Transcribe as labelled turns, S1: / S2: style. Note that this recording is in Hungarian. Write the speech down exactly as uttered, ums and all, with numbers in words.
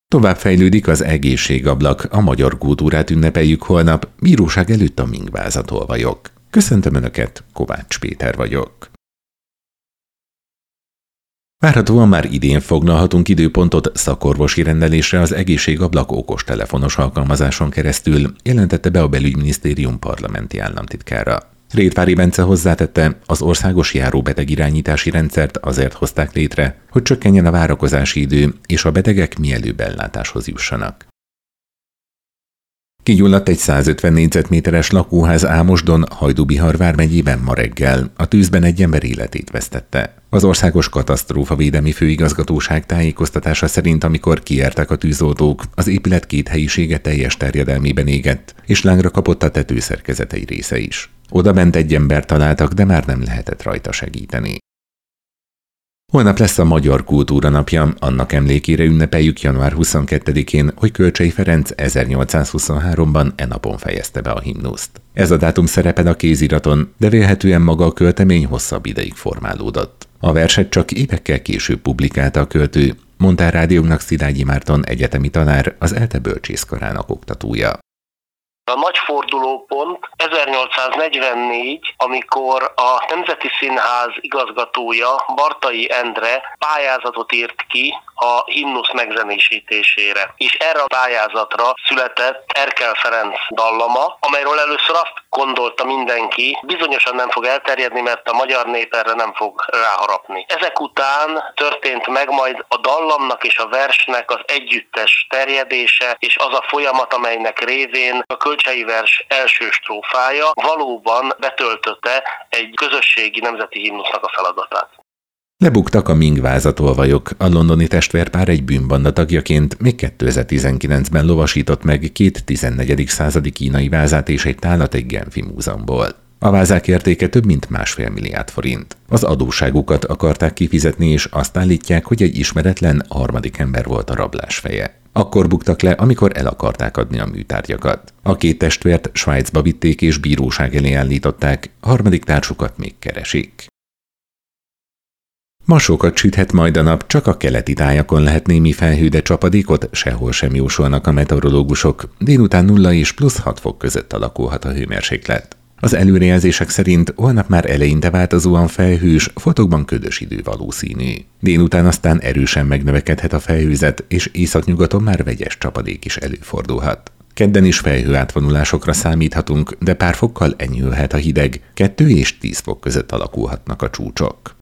S1: Tovább fejlődik az egészségablak, a magyar kultúrát ünnepeljük holnap, bíróság előtt a mingvázatolvajok. Köszöntöm Önöket, Kovács Péter vagyok. Várhatóan már idén foglalhatunk időpontot szakorvosi rendelésre az egészségablak okostelefonos alkalmazáson keresztül, jelentette be a Belügyminisztérium parlamenti államtitkára. Rétvári Bence hozzátette, az országos járóbetegirányítási rendszert azért hozták létre, hogy csökkenjen a várakozási idő, és a betegek mielőbb ellátáshoz jussanak. Kigyulladt egy százötven négyzetméteres lakóház Ámosdon, Hajdú-Bihar vármegyében ma reggel. A tűzben egy ember életét vesztette. Az Országos Katasztrófavédelmi Főigazgatóság tájékoztatása szerint, amikor kiértek a tűzoltók, az épület két helyisége teljes terjedelmében égett, és lángra kapott a tetőszerkezet egy része is. Odabent egy embert találtak, de már nem lehetett rajta segíteni. Holnap lesz a Magyar Kultúra Napja, annak emlékére ünnepeljük január huszonkettedikén, hogy Kölcsey Ferenc ezernyolcszázhuszonháromban e napon fejezte be a himnuszt. Ez a dátum szerepel a kéziraton, de vélhetően maga a költemény hosszabb ideig formálódott. A verset csak évekkel később publikálta a költő, mondta a rádiónak Szilágyi Márton egyetemi tanár, az ELTE bölcsészkarának oktatója.
S2: A nagy fordulópont ezernyolcszáznegyvennégy, amikor a Nemzeti Színház igazgatója, Bartai Endre pályázatot írt ki a himnusz megzenésítésére. És erre a pályázatra született Erkel Ferenc dallama, amelyről először azt gondolta mindenki, bizonyosan nem fog elterjedni, mert a magyar nép erre nem fog ráharapni. Ezek után történt meg majd a dallamnak és a versnek az együttes terjedése, és az a folyamat, amelynek révén a kölcsei vers első strófája valóban betöltötte egy közösségi nemzeti himnusznak a feladatát.
S1: Lebuktak a mingvázatolvajok. A londoni testvérpár egy bűnbanda tagjaként még kétezer-tizenkilencben lovasított meg két tizennegyedik századi kínai vázát és egy tálat egy genfi múzeumból. A vázák értéke több mint másfél milliárd forint. Az adósságukat akarták kifizetni, és azt állítják, hogy egy ismeretlen harmadik ember volt a rablás feje. Akkor buktak le, amikor el akarták adni a műtárgyakat. A két testvért Svájcba vitték és bíróság elé állították, a harmadik társukat még keresik. Ma sokat süthet majd a nap, csak a keleti tájakon lehet némi felhő, de csapadékot sehol sem jósolnak a meteorológusok. Délután nulla és plusz hat fok között alakulhat a hőmérséklet. Az előrejelzések szerint holnap már eleinte változóan felhős, fotokban ködös idő valószínű. Délután aztán erősen megnövekedhet a felhőzet, és északnyugaton már vegyes csapadék is előfordulhat. Kedden is felhőátvonulásokra számíthatunk, de pár fokkal enyhülhet a hideg, kettő és tíz fok között alakulhatnak a csúcsok.